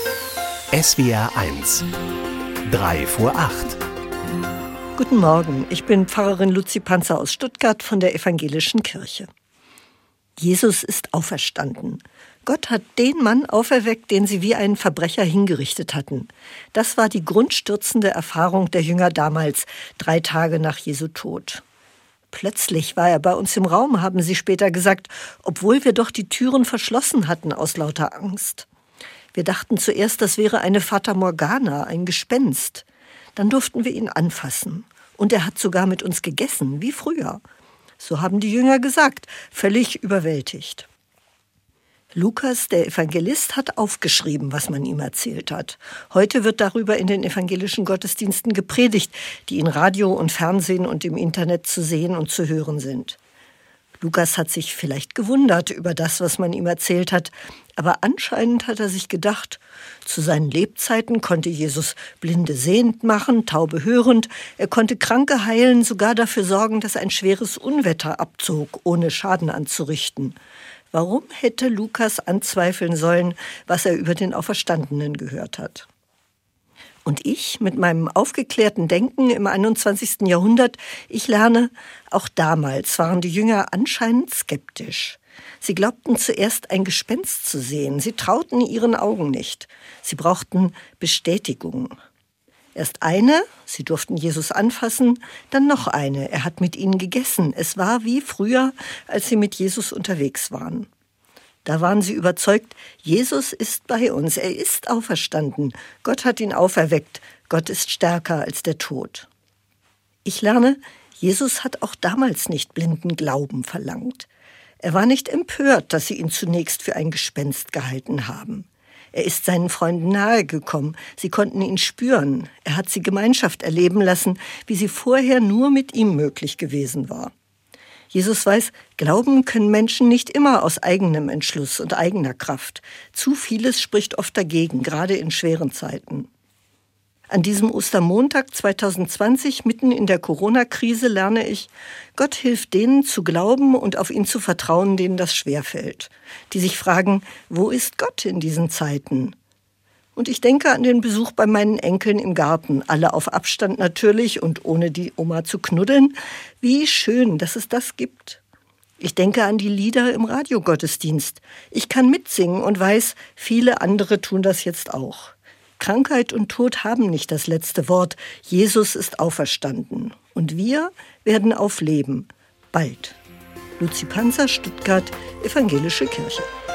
SWR 1, 3 vor 8. Guten Morgen, ich bin Pfarrerin Luzi Panzer aus Stuttgart von der Evangelischen Kirche. Jesus ist auferstanden. Gott hat den Mann auferweckt, den sie wie einen Verbrecher hingerichtet hatten. Das war die grundstürzende Erfahrung der Jünger damals, 3 Tage nach Jesu Tod. Plötzlich war er bei uns im Raum, haben sie später gesagt, obwohl wir doch die Türen verschlossen hatten aus lauter Angst. Wir dachten zuerst, das wäre eine Fata Morgana, ein Gespenst. Dann durften wir ihn anfassen. Und er hat sogar mit uns gegessen, wie früher. So haben die Jünger gesagt, völlig überwältigt. Lukas, der Evangelist, hat aufgeschrieben, was man ihm erzählt hat. Heute wird darüber in den evangelischen Gottesdiensten gepredigt, die in Radio und Fernsehen und im Internet zu sehen und zu hören sind. Lukas hat sich vielleicht gewundert über das, was man ihm erzählt hat, aber anscheinend hat er sich gedacht, zu seinen Lebzeiten konnte Jesus Blinde sehend machen, Taube hörend, er konnte Kranke heilen, sogar dafür sorgen, dass ein schweres Unwetter abzog, ohne Schaden anzurichten. Warum hätte Lukas anzweifeln sollen, was er über den Auferstandenen gehört hat? Und ich mit meinem aufgeklärten Denken im 21. Jahrhundert, ich lerne, auch damals waren die Jünger anscheinend skeptisch. Sie glaubten zuerst ein Gespenst zu sehen, sie trauten ihren Augen nicht. Sie brauchten Bestätigung. Erst eine, sie durften Jesus anfassen, dann noch eine, er hat mit ihnen gegessen. Es war wie früher, als sie mit Jesus unterwegs waren. Da waren sie überzeugt, Jesus ist bei uns, er ist auferstanden. Gott hat ihn auferweckt, Gott ist stärker als der Tod. Ich lerne, Jesus hat auch damals nicht blinden Glauben verlangt. Er war nicht empört, dass sie ihn zunächst für ein Gespenst gehalten haben. Er ist seinen Freunden nahegekommen, sie konnten ihn spüren. Er hat sie Gemeinschaft erleben lassen, wie sie vorher nur mit ihm möglich gewesen war. Jesus weiß, glauben können Menschen nicht immer aus eigenem Entschluss und eigener Kraft. Zu vieles spricht oft dagegen, gerade in schweren Zeiten. An diesem Ostermontag 2020, mitten in der Corona-Krise, lerne ich, Gott hilft denen zu glauben und auf ihn zu vertrauen, denen das schwerfällt. Die sich fragen, wo ist Gott in diesen Zeiten? Und ich denke an den Besuch bei meinen Enkeln im Garten, alle auf Abstand natürlich und ohne die Oma zu knuddeln. Wie schön, dass es das gibt. Ich denke an die Lieder im Radiogottesdienst. Ich kann mitsingen und weiß, viele andere tun das jetzt auch. Krankheit und Tod haben nicht das letzte Wort. Jesus ist auferstanden. Und wir werden aufleben. Bald. Luzi Panzer, Stuttgart, Evangelische Kirche.